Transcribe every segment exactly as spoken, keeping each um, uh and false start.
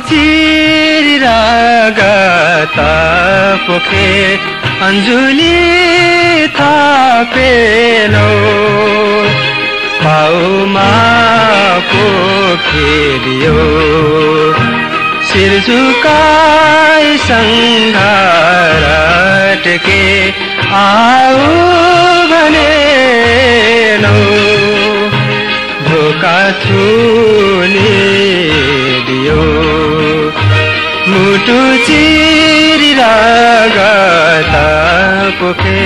चिरिराग पोखे अन्जुली थापेनौ पाउमा पोखेलियो शिर झुकाई सङ्घारटके आऊ भनेनौ धोका छुने दियो मुटु चिरिराग पोखे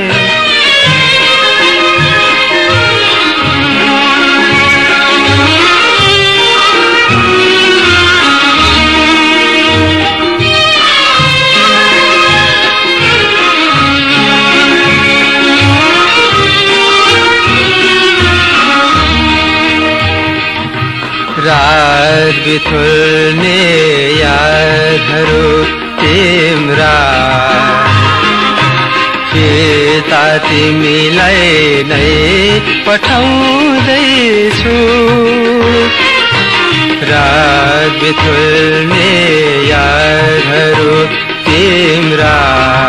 रात बिथुल्ने यादहरू तिम्रा फिर्ता तिमीलाई नै पठाउँदैछु रात बिथुल्ने यादहरू तिम्रा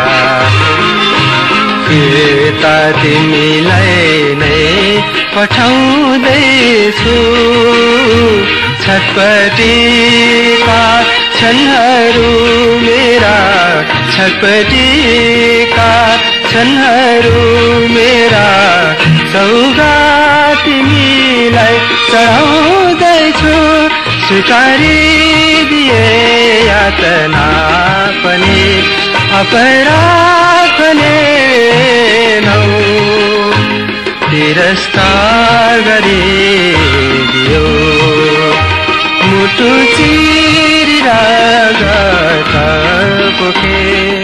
फिर्ता तिमीलाई नै पठाउँदैछु छटपटीका क्षणहरू मेरा छटपटीका क्षणहरू मेरा सौगात तिमीलाई चढाउँदैछु स्वीकारिदिए यातना पनि अपराध भनेनौ तिरस्कार गरिदियो मुटु चिरिराग पोखे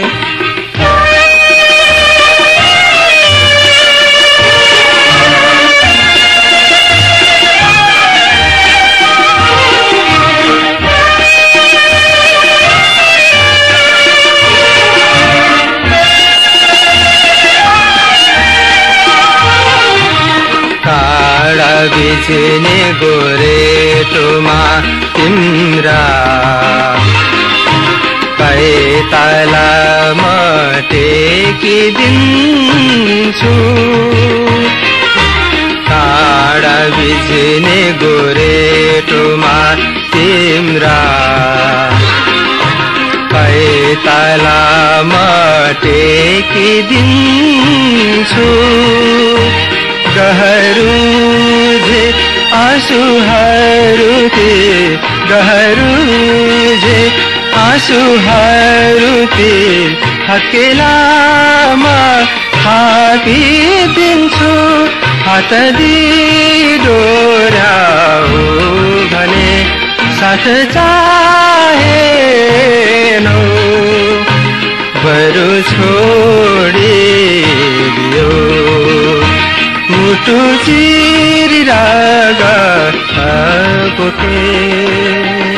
काडा बिचने गोरेटोमा तिम्रा पैताला मटेकिदिन्छु काडा बिचने गोरेटोमा तिम्रा पैताला मटेकिदिन्छु गहरू जे आँसुहरू ते गहरू जे आँसुहरू ते हकेलामा थापिदिन्छु हात डोर्याऊ भने साथ चाहेनौ बरु छोडिदियो मुटु चिरिराग पोखे